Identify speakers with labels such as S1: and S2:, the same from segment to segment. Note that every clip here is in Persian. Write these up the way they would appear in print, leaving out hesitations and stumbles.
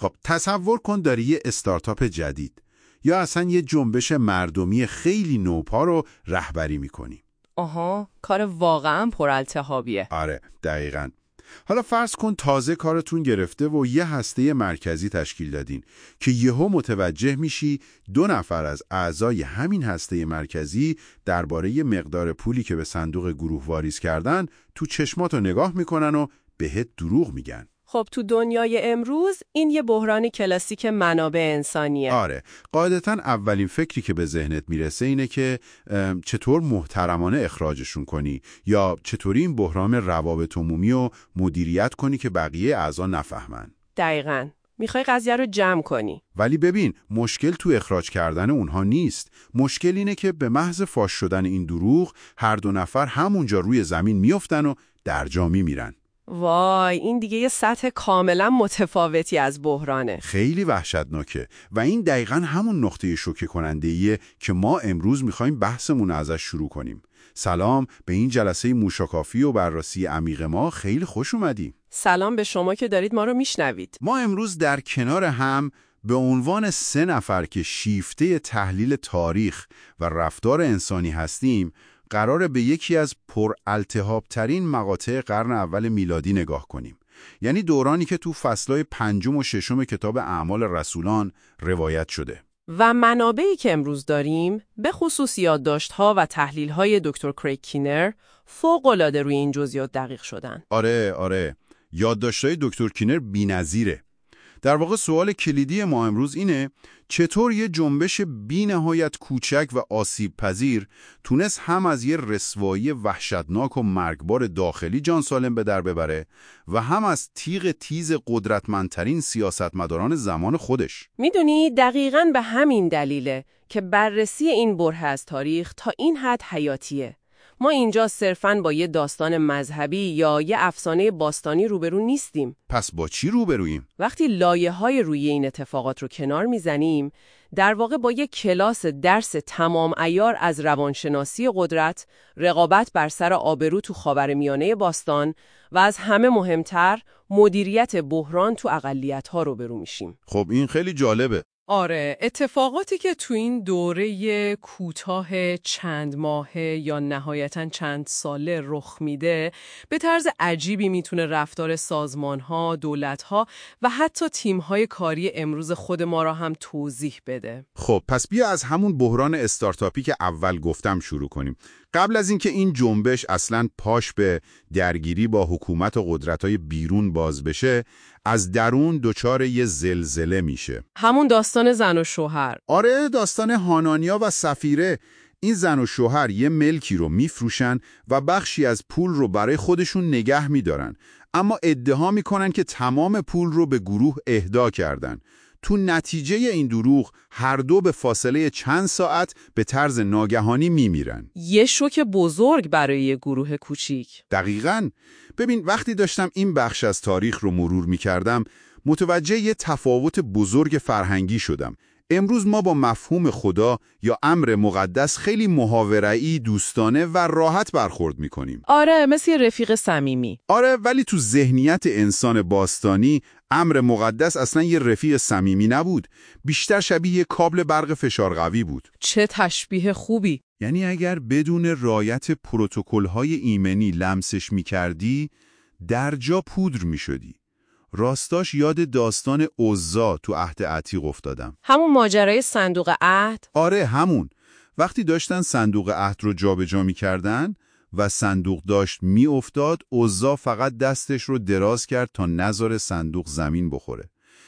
S1: خب تصور کن داری یه استارتاپ جدید یا اصلا یه جنبش مردمی خیلی نوپا رو رهبری میکنی.
S2: آها، کار واقعا پرالتهابیه.
S1: آره، دقیقاً. حالا فرض کن تازه کارتون گرفته و یه هسته مرکزی تشکیل دادین که یهو متوجه میشی 2 نفر از اعضای همین هسته مرکزی درباره مقدار پولی که به صندوق گروه واریز کردن تو چشماتو نگاه میکنن و بهت دروغ میگن.
S2: خب تو دنیای امروز این یه بحران کلاسیک منابع انسانیه.
S1: آره، قاعدتاً اولین فکری که به ذهنت میرسه اینه که چطور محترمانه اخراجشون کنی یا چطوری این بحران روابط عمومی رو مدیریت کنی که بقیه اعضا نفهمن.
S2: دقیقاً. میخوای قضیه رو جمع کنی.
S1: ولی ببین، مشکل تو اخراج کردن اونها نیست. مشکل اینه که به محض فاش شدن این دروغ هر 2 نفر همونجا روی زمین میافتن و درجا میمیرن.
S2: وای، این دیگه یه سطح کاملا متفاوتی از بحرانه.
S1: خیلی وحشتناکه و این دقیقاً همون نقطه شوکه کننده‌ایه که ما امروز میخوایم بحثمون ازش شروع کنیم. سلام، به این جلسه موشاکافی و بررسی عمیق ما خیلی خوش اومدیم.
S2: سلام به شما که دارید ما رو میشنوید.
S1: ما امروز در کنار هم به عنوان 3 نفر که شیفته تحلیل تاریخ و رفتار انسانی هستیم، قراره به یکی از پرالتهاب‌ترین مقاطع قرن اول میلادی نگاه کنیم. یعنی دورانی که تو فصلای 5 و 6 کتاب اعمال رسولان روایت شده.
S2: و منابعی که امروز داریم، به خصوص یادداشت‌ها و تحلیل‌های دکتر کریگ کینر، فوق‌العاده روی این جزئیات دقیق شدن.
S1: آره. یادداشت‌های دکتر کینر بی‌نظیره. در واقع سوال کلیدی ما امروز اینه چطور یه جنبش بی‌نهایت کوچک و آسیب پذیر تونست هم از یه رسوایی وحشتناک و مرگبار داخلی جان سالم به در ببره و هم از تیغ تیز قدرتمندترین سیاستمداران زمان خودش.
S2: میدونی دقیقاً به همین دلیله که بررسی این بره از تاریخ تا این حد حیاتیه. ما اینجا صرفاً با یه داستان مذهبی یا یه افسانه باستانی روبرو نیستیم.
S1: پس با چی روبرویم؟
S2: وقتی لایه‌های روی این اتفاقات رو کنار میزنیم، در واقع با یک کلاس درس تمام عیار از روانشناسی قدرت، رقابت بر سر آبرو تو خاورمیانه باستان و از همه مهمتر مدیریت بحران تو اقلیت‌ها روبرو میشیم.
S1: خب این خیلی جالبه.
S2: آره، اتفاقاتی که تو این دوره کوتاه چند ماهه یا نهایتاً چند ساله رخ میده به طرز عجیبی میتونه رفتار سازمان‌ها، دولت‌ها و حتی تیم‌های کاری امروز خود ما را هم توضیح بده.
S1: خب پس بیا از همون بحران استارتاپی که اول گفتم شروع کنیم. قبل از اینکه این جنبش اصلاً پاش به درگیری با حکومت و قدرت‌های بیرون باز بشه، از درون دچار یه زلزله میشه.
S2: همون داستان زن و شوهر.
S1: آره، داستان هانانیا و سفیره. این زن و شوهر یه ملکی رو میفروشن و بخشی از پول رو برای خودشون نگه میدارن، اما ادعا میکنن که تمام پول رو به گروه اهدا کردن. تو نتیجه این دروغ هر دو به فاصله چند ساعت به طرز ناگهانی میمیرن.
S2: یه شوک بزرگ برای یه گروه کوچیک.
S1: دقیقاً. ببین، وقتی داشتم این بخش از تاریخ رو مرور میکردم، متوجه یه تفاوت بزرگ فرهنگی شدم. امروز ما با مفهوم خدا یا امر مقدس خیلی محاوره‌ای، دوستانه و راحت برخورد میکنیم.
S2: آره، مثل رفیق صمیمی.
S1: آره، ولی تو ذهنیت انسان باستانی امر مقدس اصلا یه رفیق صمیمی نبود. بیشتر شبیه کابل برق فشار قوی بود.
S2: چه تشبیه خوبی!
S1: یعنی اگر بدون رعایت پروتکل‌های ایمنی لمسش می‌کردی، در جا پودر می‌شدی. راستاش یاد داستان عزا تو عهد عتیق افتادم.
S2: همون ماجرای صندوق عهد؟
S1: آره، همون. وقتی داشتن صندوق عهد رو جابجا می‌کردن و صندوق داشت می‌افتاد، عزا فقط دستش رو دراز کرد تا نذاره صندوق زمین بخوره.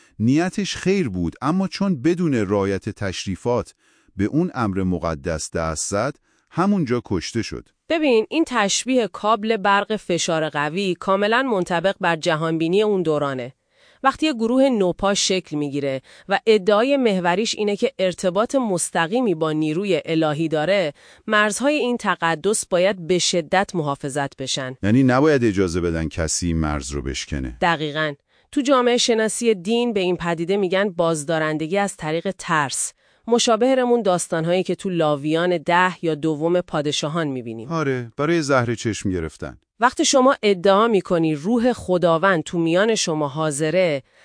S1: نیتش خیر بود، اما چون بدون رعایت تشریفات به اون امر مقدس دست زد، همونجا کشته شد.
S2: ببین، این تشبیه کابل برق فشار قوی کاملا منطبق بر جهانبینی اون دورانه. وقتی یه گروه نوپا شکل میگیره و ادعای محوریش اینه که ارتباط مستقیمی با نیروی الهی داره، مرزهای این تقدس باید به شدت محافظت بشن.
S1: یعنی نباید اجازه بدن کسی مرز رو بشکنه.
S2: دقیقاً. تو جامعه شناسی دین به این پدیده میگن بازدارندگی از طریق ترس. مشابه رمون داستانهایی که تو لاویان 10 یا دوم پادشاهان میبینیم.
S1: آره، برای زهر چشم گرفتن.
S2: وقتی شما ادعا میکنی روح خداوند تو میان شما حاضره،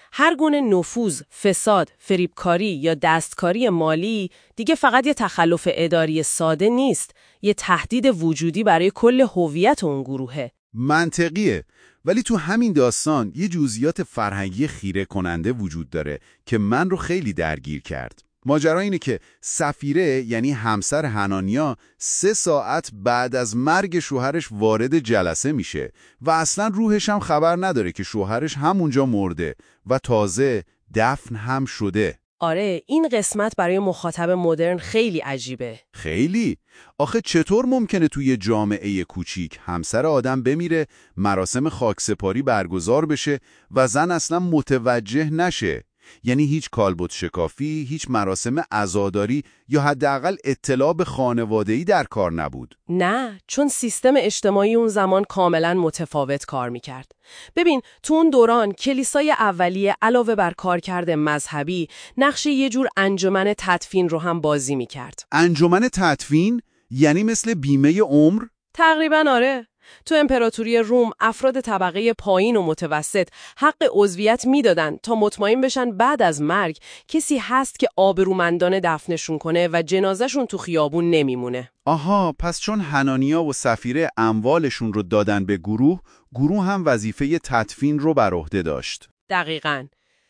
S2: هر گونه نفوذ، فساد، فریبکاری یا دستکاری مالی دیگه فقط یه تخلف اداری ساده نیست، یه تهدید وجودی برای کل هویت اون گروهه.
S1: منطقیه، ولی تو همین داستان یه جزئیات فرهنگی خیره کننده وجود داره که من رو خیلی درگیر کرد. ماجرا اینه که سفیره یعنی همسر حنانیا 3 ساعت بعد از مرگ شوهرش وارد جلسه میشه و اصلا روحش هم خبر نداره که شوهرش همونجا مرده و تازه دفن هم شده.
S2: آره، این قسمت برای مخاطب مدرن خیلی عجیبه.
S1: خیلی؟ آخه چطور ممکنه توی جامعه کوچیک همسر آدم بمیره، مراسم خاکسپاری برگزار بشه و زن اصلا متوجه نشه؟ یعنی هیچ کالبد شکافی، هیچ مراسم عزاداری یا حداقل اطلاع به خانواده‌ای در کار نبود.
S2: نه، چون سیستم اجتماعی اون زمان کاملا متفاوت کار میکرد. ببین، تو اون دوران کلیسای اولیه علاوه بر کارکرد مذهبی، نقش یه جور انجمن تدفین رو هم بازی میکرد.
S1: انجمن تدفین؟ یعنی مثل بیمه عمر؟
S2: تقریبا آره. تو امپراتوری روم افراد طبقه پایین و متوسط حق عضویت میدادن تا مطمئن بشن بعد از مرگ کسی هست که آبرومندانه دفنشون کنه و جنازهشون تو خیابون نمیمونه.
S1: آها، پس چون حنانیا و سفیره اموالشون رو دادن به گروه هم وظیفه تدفین رو بر عهده داشت.
S2: دقیقاً.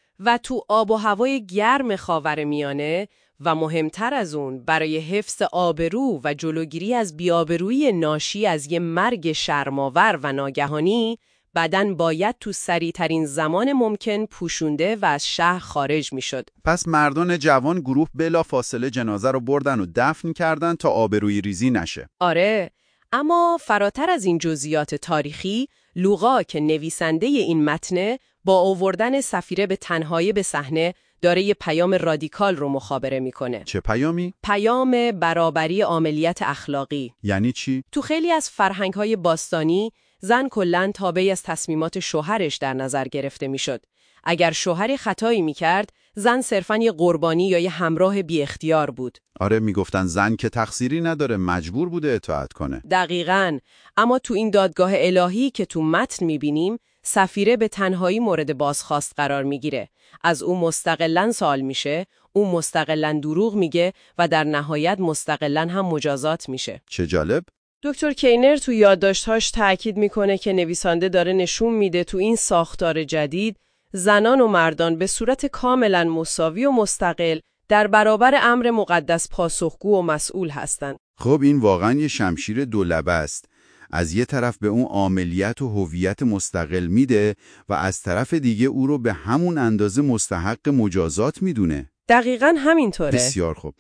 S2: و تو آب و هوای گرم خاورمیانه و مهمتر از اون برای حفظ آبرو و جلوگیری از بی‌آبرویی ناشی از یه مرگ شرم‌آور و ناگهانی، بدن باید تو سریع‌ترین زمان ممکن پوشونده و از شهر خارج میشد.
S1: پس مردان جوان گروه بلا فاصله جنازه رو بردن و دفن کردن تا آبروی ریزی نشه.
S2: آره، اما فراتر از این جزئیات تاریخی، لوقا که نویسنده این متن با آوردن سفیره به تنهایی به صحنه داره یه پیام رادیکال رو مخابره میکنه.
S1: چه پیامی؟
S2: پیام برابری عاملیت اخلاقی.
S1: یعنی چی؟
S2: تو خیلی از فرهنگ‌های باستانی، زن کلاً تابعی از تصمیمات شوهرش در نظر گرفته میشد. اگر شوهری خطایی میکرد، زن صرفاً یه قربانی یا یه همراه بی اختیار بود.
S1: آره، میگفتن زن که تقصیری نداره، مجبور بوده اطاعت کنه.
S2: دقیقاً. اما تو این دادگاه الهی که تو متن میبینیم، سفیره به تنهایی مورد بازخواست قرار میگیره. از او مستقلاً سوال میشه، او مستقلاً دروغ میگه و در نهایت مستقلاً هم مجازات میشه.
S1: چه جالب.
S2: دکتر کینر تو یادداشت‌هاش تأکید میکنه که نویسنده داره نشون میده تو این ساختار جدید، زنان و مردان به صورت کاملاً مساوی و مستقل در برابر امر مقدس پاسخگو و مسئول هستن.
S1: خب این واقعاً یه شمشیر دولبه است. از یه طرف به اون عاملیت و هویت مستقل میده و از طرف دیگه او رو به همون اندازه مستحق مجازات میدونه.
S2: دقیقاً همینطوره.
S1: بسیار خوب.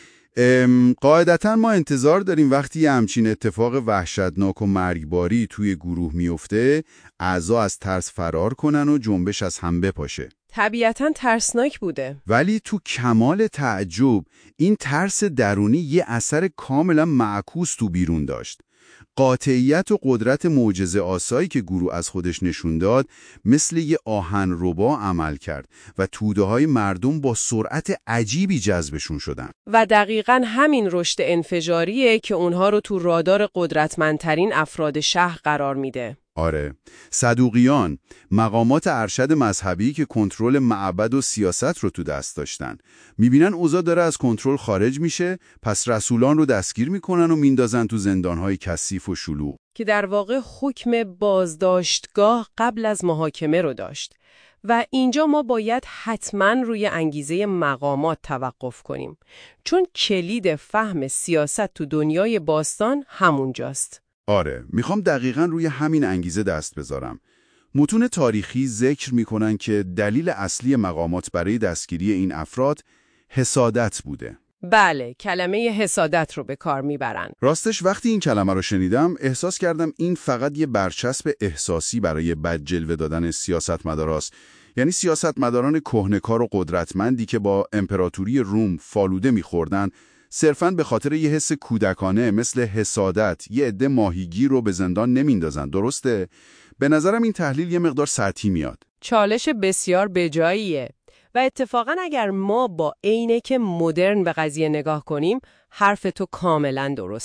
S1: قاعدتاً ما انتظار داریم وقتی همچین اتفاق وحشتناک و مرگباری توی گروه میفته، اعضا از ترس فرار کنن و جنبش از هم بپاشه.
S2: طبیعتاً ترسناک بوده.
S1: ولی تو کمال تعجب این ترس درونی یه اثر کاملا معکوس تو بیرون داشت. قاطعیت و قدرت معجزه آسایی که گروه از خودش نشون داد مثل یه آهنربا عمل کرد و توده‌های مردم با سرعت عجیبی جذبشون شدن.
S2: و دقیقاً همین رشد انفجاریه که اونها رو تو رادار قدرتمندترین افراد شهر قرار میده.
S1: آره، صدوقیان، مقامات ارشد مذهبی که کنترل معبد و سیاست رو تو دست داشتن، میبینن اوضاع داره از کنترل خارج میشه، پس رسولان رو دستگیر میکنن و میندازن تو زندانهای کثیف و شلوغ.
S2: که در واقع حکم بازداشتگاه قبل از محاکمه رو داشت. و اینجا ما باید حتما روی انگیزه مقامات توقف کنیم، چون کلید فهم سیاست تو دنیای باستان همونجاست.
S1: آره، میخوام دقیقاً روی همین انگیزه دست بذارم. متون تاریخی ذکر میکنن که دلیل اصلی مقامات برای دستگیری این افراد حسادت بوده.
S2: بله، کلمه حسادت رو به کار میبرن.
S1: راستش وقتی این کلمه رو شنیدم احساس کردم این فقط یه برچسب احساسی برای بد جلوه دادن سیاستمداراست. یعنی سیاستمداران کهنه‌کار و قدرتمندی که با امپراتوری روم فالوده میخوردن، صرفاً به خاطر یه حس کودکانه مثل حسادت یه عده ماهیگیر رو به زندان نمیندازن. درسته؟ به نظرم این تحلیل یه مقدار سطحی میاد.
S2: چالش بسیار بجاییه. و اتفاقاً اگر ما با عینک مدرن به قضیه نگاه کنیم، حرف تو کاملاً درسته.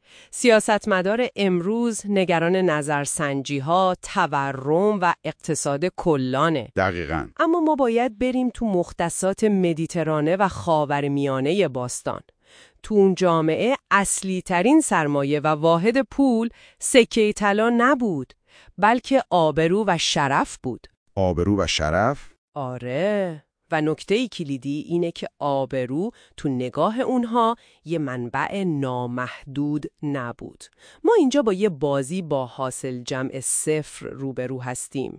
S2: سیاستمدار امروز نگران نظرسنجی‌ها، تورم و اقتصاد کلانه.
S1: دقیقاً.
S2: اما ما باید بریم تو مختصات مدیترانه و خاورمیانه باستان. تو اون جامعه اصلی ترین سرمایه و واحد پول سکه طلا نبود، بلکه آبرو و شرف بود.
S1: آبرو و شرف؟
S2: آره. و نکته کلیدی اینه که آبرو تو نگاه اونها یه منبع نامحدود نبود. ما اینجا با یه بازی با حاصل جمع صفر روبرو هستیم.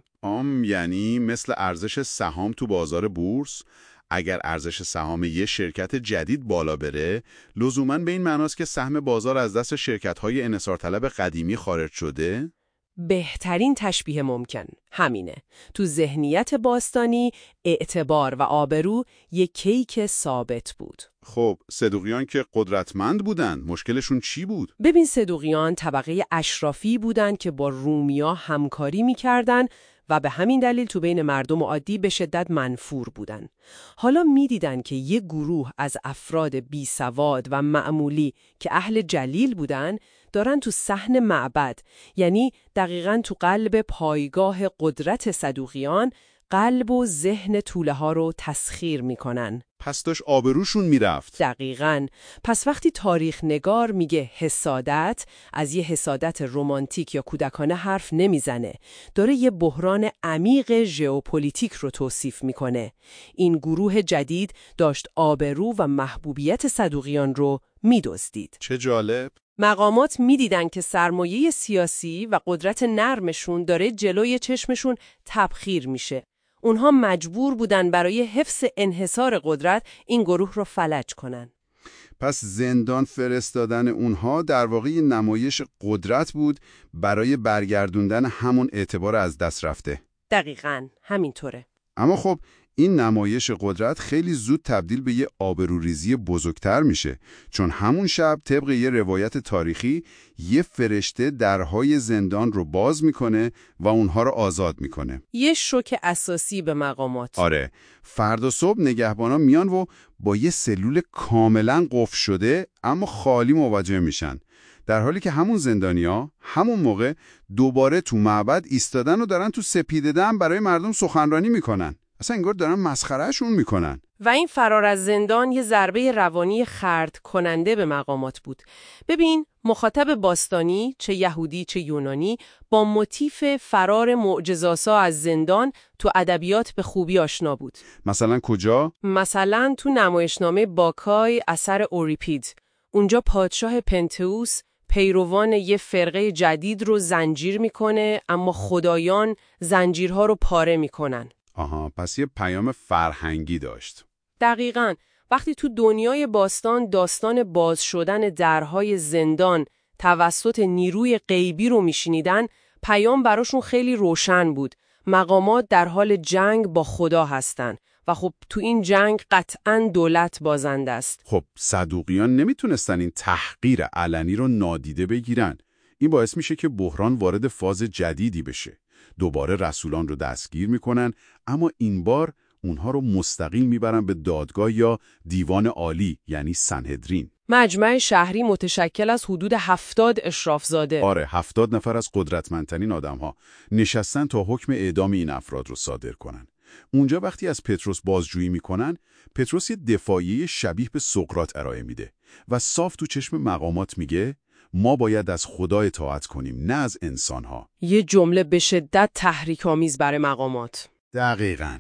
S1: یعنی مثل ارزش سهام تو بازار بورس، اگر ارزش سهام یه شرکت جدید بالا بره، لزوماً به این معناست که سهم بازار از دست شرکت‌های انحصارطلب قدیمی خارج شده؟
S2: بهترین تشبیه ممکن همینه. تو ذهنیت باستانی اعتبار و آبرو یک کیک ثابت بود.
S1: خب صدوقیان که قدرتمند بودن، مشکلشون چی بود؟
S2: ببین، صدوقیان طبقه اشرافی بودن که با رومیا همکاری میکردن و به همین دلیل تو بین مردم عادی به شدت منفور بودن. حالا میدیدن که یک گروه از افراد بی سواد و معمولی که اهل جلیل بودن دارن تو صحن معبد، یعنی دقیقاً تو قلب پایگاه قدرت صدوقیان، قلب و ذهن توله ها رو تسخیر میکنن.
S1: پس داشت آبروشون میرفت.
S2: دقیقاً. پس وقتی تاریخ نگار میگه حسادت، از یه حسادت رمانتیک یا کودکانه حرف نمیزنه. داره یه بحران عمیق ژئوپلیتیک رو توصیف میکنه. این گروه جدید داشت آبرو و محبوبیت صدوقیان رو میدزدید.
S1: چه جالب.
S2: مقامات میدیدن که سرمایه سیاسی و قدرت نرمشون داره جلوی چشمشون تبخیر میشه. اونها مجبور بودن برای حفظ انحصار قدرت این گروه رو فلج کنن.
S1: پس زندان فرستادن اونها در واقع نمایش قدرت بود برای برگردوندن همون اعتبار از دست رفته.
S2: دقیقاً همینطوره.
S1: اما خب این نمایش قدرت خیلی زود تبدیل به یه آبروریزی بزرگتر میشه، چون همون شب طبق یه روایت تاریخی یه فرشته درهای زندان رو باز میکنه و اونها رو آزاد میکنه.
S2: یه شوک اساسی به مقامات.
S1: آره، فردا صبح نگهبانا میان و با یه سلول کاملا قفل شده اما خالی مواجه میشن، در حالی که همون زندانیا همون موقع دوباره تو معبد ایستادن و دارن تو سپیده دم برای مردم سخنرانی میکنن. اصلا انگار دارن مسخرهشون میکنن.
S2: و این فرار از زندان یه ضربه روانی خرد کننده به مقامات بود. ببین، مخاطب باستانی، چه یهودی چه یونانی، با موتیف فرار معجزه‌آسا از زندان تو ادبیات به خوبی آشنا بود.
S1: مثلا کجا؟
S2: مثلا تو نمایشنامه باکای اثر اوریپید. اونجا پادشاه پنتئوس پیروان یه فرقه جدید رو زنجیر میکنه، اما خدایان زنجیرها رو پاره میکنن.
S1: آها، پس یه پیام فرهنگی داشت.
S2: دقیقاً. وقتی تو دنیای باستان داستان باز شدن درهای زندان توسط نیروی غیبی رو میشنیدن، پیام براشون خیلی روشن بود. مقامات در حال جنگ با خدا هستن و خب تو این جنگ قطعاً دولت بازنده است.
S1: خب صدوقیان نمیتونستن این تحقیر علنی رو نادیده بگیرن. این باعث میشه که بحران وارد فاز جدیدی بشه. دوباره رسولان رو دستگیر میکنن، اما این بار اونها رو مستقیم میبرن به دادگاه یا دیوان عالی، یعنی سنهدرین.
S2: مجمع شهری متشکل از حدود 70 اشرافزاده.
S1: آره، 70 نفر از قدرتمندترین آدم‌ها نشستن تا حکم اعدام این افراد رو صادر کنن. اونجا وقتی از پتروس بازجویی میکنن، پتروس یه دفاعیه شبیه به سقراط ارائه میده و صاف تو چشم مقامات میگه ما باید از خدا اطاعت کنیم، نه از انسان‌ها.
S2: یه جمله به شدت تحریک‌آمیز برای مقامات.
S1: دقیقاً.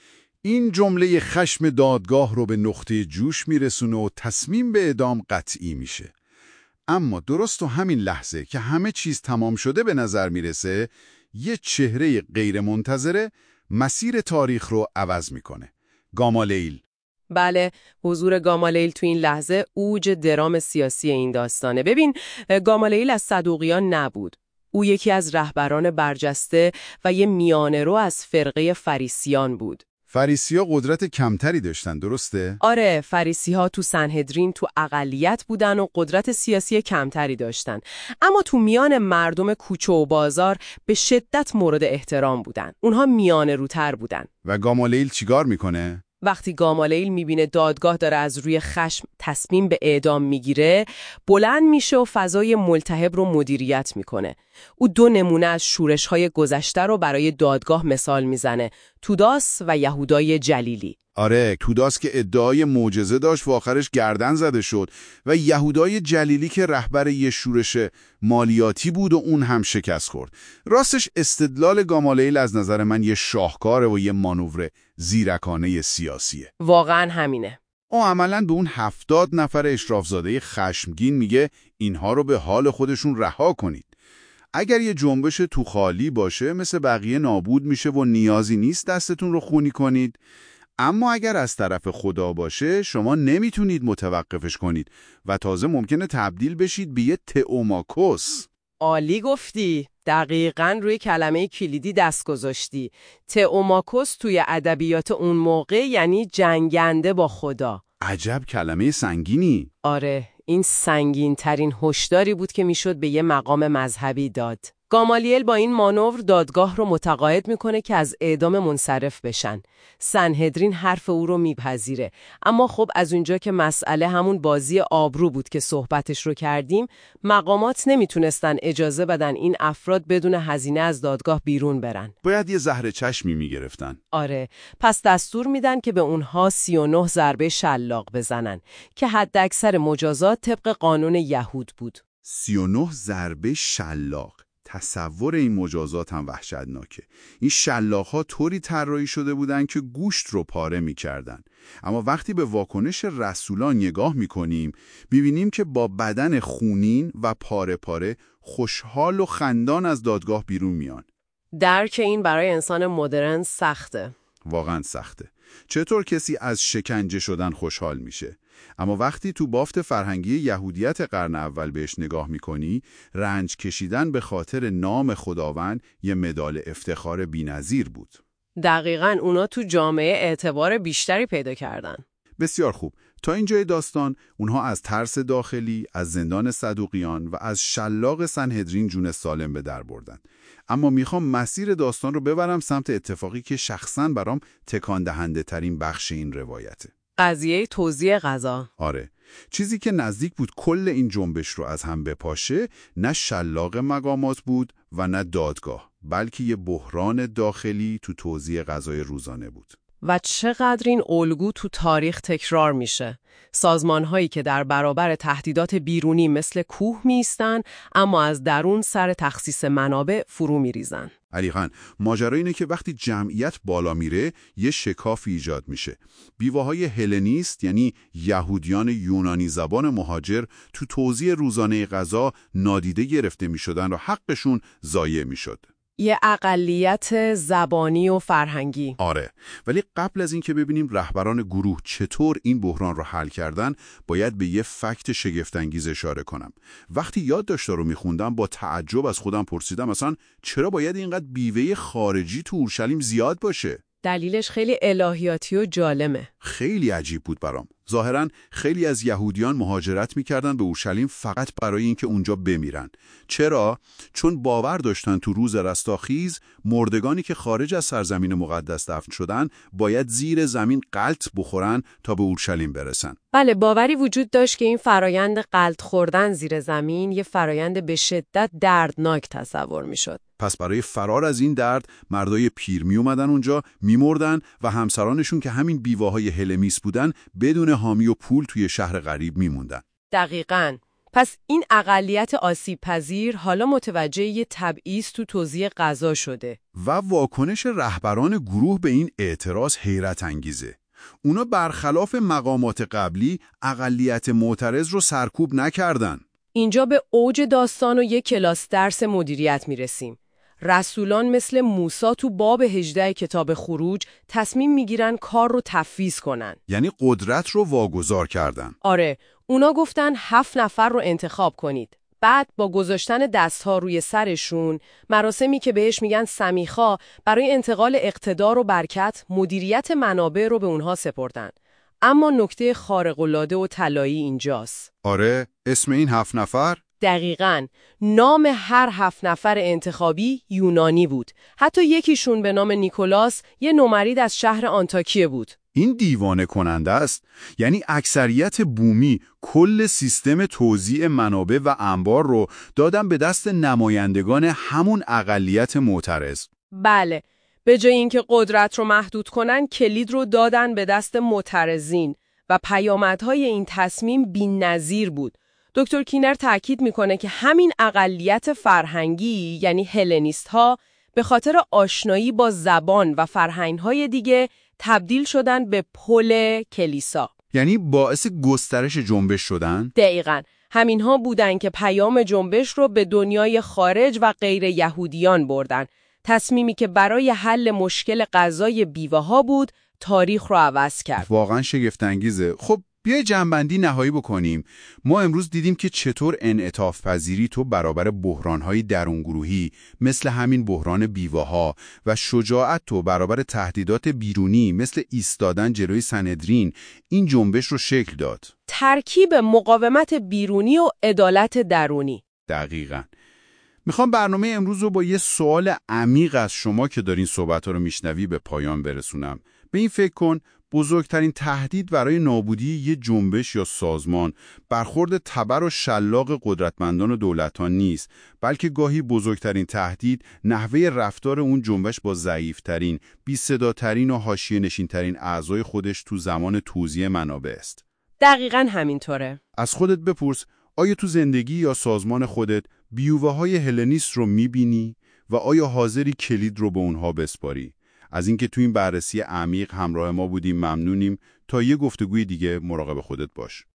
S1: این جمله خشم دادگاه رو به نقطه جوش میرسونه و تصمیم به اعدام قطعی میشه. اما درست تو همین لحظه که همه چیز تمام شده به نظر میرسه، یه چهره غیر منتظره مسیر تاریخ رو عوض میکنه. گامالیل.
S2: بله، حضور گامالیل تو این لحظه اوج درام سیاسی این داستانه. ببین، گامالیل از صدوقیان نبود. او یکی از رهبران برجسته و یه میانه‌رو از فرقه فریسیان بود.
S1: فریسی‌ها قدرت کمتری داشتن، درسته؟
S2: آره، فریسی‌ها تو سنهدرین تو اقلیت بودن و قدرت سیاسی کمتری داشتن، اما تو میان مردم کوچه و بازار به شدت مورد احترام بودن. اونها میانه‌روتر بودن.
S1: و گامالیل چیکار میکنه؟
S2: وقتی گامالیل میبینه دادگاه داره از روی خشم تصمیم به اعدام میگیره، بلند میشه و فضای ملتهب رو مدیریت میکنه. او 2 نمونه از شورش‌های گذشته رو برای دادگاه مثال میزنه: توداس و یهودای جلیلی.
S1: آره، توداس که ادعای معجزه داشت و آخرش گردن زده شد و یهودای جلیلی که رهبر یه شورش مالیاتی بود و اون هم شکست خورد. راستش استدلال گامالیل از نظر من یه شاهکاره و یه مانور زیرکانه سیاسیه.
S2: واقعا همینه.
S1: او عملاً به اون 70 نفر اشرافزاده خشمگین میگه اینها رو به حال خودشون رها کنید. اگر یه جنبش تو خالی باشه مثل بقیه نابود میشه و نیازی نیست دستتون رو خونی کنید. اما اگر از طرف خدا باشه شما نمیتونید متوقفش کنید و تازه ممکنه تبدیل بشید به یه تئوماکوس.
S2: عالی گفتی. دقیقاً روی کلمه کلیدی دست گذاشتی. تئوماکوس توی ادبیات اون موقع یعنی جنگنده با خدا.
S1: عجب کلمه سنگینی.
S2: آره، این سنگین ترین هشداری بود که میشد به یه مقام مذهبی داد. گامالیل با این مانور دادگاه رو متقاعد میکنه که از اعدام منصرف بشن. سنهدرین حرف او رو میپذیره. اما خب از اونجا که مسئله همون بازی آبرو بود که صحبتش رو کردیم، مقامات نمیتونستن اجازه بدن این افراد بدون هزینه از دادگاه بیرون برن.
S1: باید یه زهر چشمی میگرفتن.
S2: آره، پس دستور میدن که به اونها 39 ضربه شلاق بزنن که حداکثر مجازات طبق قانون یهود بود.
S1: 39 ضربه شلاق. تصور این مجازات هم وحشتناکه. این شلاق‌ها طوری طراحی شده بودن که گوشت رو پاره می‌کردن. اما وقتی به واکنش رسولان نگاه می‌کنیم، می‌بینیم که با بدن خونین و پاره پاره خوشحال و خندان از دادگاه بیرون میان.
S2: درک این برای انسان مدرن سخته.
S1: واقعا سخته. چطور کسی از شکنجه شدن خوشحال میشه؟ اما وقتی تو بافت فرهنگی یهودیت قرن اول بهش نگاه میکنی، رنج کشیدن به خاطر نام خداوند یه مدال افتخار بی‌نظیر بود.
S2: دقیقاً اونا تو جامعه اعتبار بیشتری پیدا کردن.
S1: بسیار خوب. تا اینجای داستان اونها از ترس داخلی، از زندان صدوقیان و از شلاق سنهدرین جون سالم به در بردن. اما میخوام مسیر داستان رو ببرم سمت اتفاقی که شخصاً برام تکان دهنده ترین بخش این روایته.
S2: قضیه توزیع غذا.
S1: آره، چیزی که نزدیک بود کل این جنبش رو از هم بپاشه نه شلاق مقامات بود و نه دادگاه، بلکه یه بحران داخلی تو توزیع غذای روزانه بود.
S2: و چقدر این الگو تو تاریخ تکرار میشه. سازمان‌هایی که در برابر تهدیدات بیرونی مثل کوه میستن اما از درون سر تخصیص منابع فرو میریزن.
S1: علی خان، ماجرا اینه که وقتی جمعیت بالا میره یه شکافی ایجاد میشه. بیواهای هلنیست یعنی یهودیان یونانی زبان مهاجر تو توزیع روزانه غذا نادیده گرفته میشدن و حقشون ضایع میشد.
S2: یه اقلیت زبانی و فرهنگی.
S1: آره، ولی قبل از این که ببینیم رهبران گروه چطور این بحران رو حل کردن، باید به یه فکت شگفت‌انگیز اشاره کنم. وقتی یادداشت‌ها رو میخوندم با تعجب از خودم پرسیدم مثلا چرا باید اینقدر بیوه خارجی تو اورشلیم زیاد باشه؟
S2: دلیلش خیلی الهیاتی و جالمه.
S1: خیلی عجیب بود برام. ظاهراً خیلی از یهودیان مهاجرت می‌کردن به اورشلیم فقط برای اینکه اونجا بمیرن. چرا؟ چون باور داشتن تو روز رستاخیز مردگانی که خارج از سرزمین مقدس دفن شدن باید زیر زمین غلط بخورن تا به اورشلیم برسن.
S2: بله، باوری وجود داشت که این فرایند غلط خوردن زیر زمین یه فرایند به شدت دردناک تصور می‌شد.
S1: پس برای فرار از این درد مردای پیر می اومدن اونجا میمردن و همسرانشون که همین بیواهای هلمیس بودن بدون حامی و پول توی شهر غریب میموندن.
S2: دقیقاً. پس این اقلیت آسیب پذیر حالا متوجه یه تبعیض تو توزیع غذا شده.
S1: و واکنش رهبران گروه به این اعتراض حیرت انگیزه. اونا برخلاف مقامات قبلی اقلیت معترض رو سرکوب نکردن.
S2: اینجا به اوج داستان و یک کلاس درس مدیریت میرسیم. رسولان مثل موسی تو باب 18 کتاب خروج تصمیم میگیرن کار رو تفویض کنن.
S1: یعنی قدرت رو واگذار کردن.
S2: آره، اونا گفتن 7 نفر رو انتخاب کنید. بعد با گذاشتن دستها روی سرشون، مراسمی که بهش میگن سمیخا، برای انتقال اقتدار و برکت مدیریت منابع رو به اونها سپردن. اما نکته خارق‌العاده و طلایی اینجاست.
S1: آره، اسم این 7 نفر؟
S2: دقیقاً. نام هر 7 نفر انتخابی یونانی بود. حتی یکیشون به نام نیکولاس یه نومرید از شهر آنتاکیه بود.
S1: این دیوانه کننده است. یعنی اکثریت بومی کل سیستم توزیع منابع و انبار رو دادن به دست نمایندگان همون اقلیت معترض.
S2: بله، به جای اینکه قدرت رو محدود کنن، کلید رو دادن به دست معترضین و پیامدهای این تصمیم بی‌نظیر بود. دکتر کینر تاکید میکنه که همین اقلیت فرهنگی، یعنی هلنیست ها، به خاطر آشنایی با زبان و فرهنگ‌های دیگه تبدیل شدن به پل کلیسا.
S1: یعنی باعث گسترش جنبش شدن؟
S2: دقیقاً. همینها بودن که پیام جنبش رو به دنیای خارج و غیر یهودیان بردن. تصمیمی که برای حل مشکل غذای بیوه‌ها بود، تاریخ رو عوض کرد.
S1: واقعاً شگفت‌انگیزه. خب بیای جنبندی نهایی بکنیم. ما امروز دیدیم که چطور انعطاف پذیری تو برابر بحران‌های درونگروهی مثل همین بحران بیوه‌ها و شجاعت تو برابر تهدیدات بیرونی مثل ایستادن جلوی سنهدرین این جنبش رو شکل داد.
S2: ترکیب مقاومت بیرونی و عدالت درونی.
S1: دقیقاً. میخوام برنامه امروز رو با یه سوال عمیق از شما که دارین صحبت‌ها رو میشنوی به پایان برسونم. به این فکر کن، بزرگترین تهدید برای نابودی یه جنبش یا سازمان برخورد تبر و شلاق قدرتمندان و دولتان نیست، بلکه گاهی بزرگترین تهدید نحوه رفتار اون جنبش با ضعیف‌ترین، بی‌صداترین و حاشیه‌نشین‌ترین اعضای خودش تو زمان توزیع منابع است.
S2: دقیقاً همینطوره.
S1: از خودت بپرس، آیا تو زندگی یا سازمان خودت بیوه‌های هلنیست رو می‌بینی و آیا حاضری کلید رو به اونها بسپاری؟ از اینکه تو این بررسی عمیق همراه ما بودیم ممنونیم. تا یه گفتگوی دیگه مراقب خودت باش.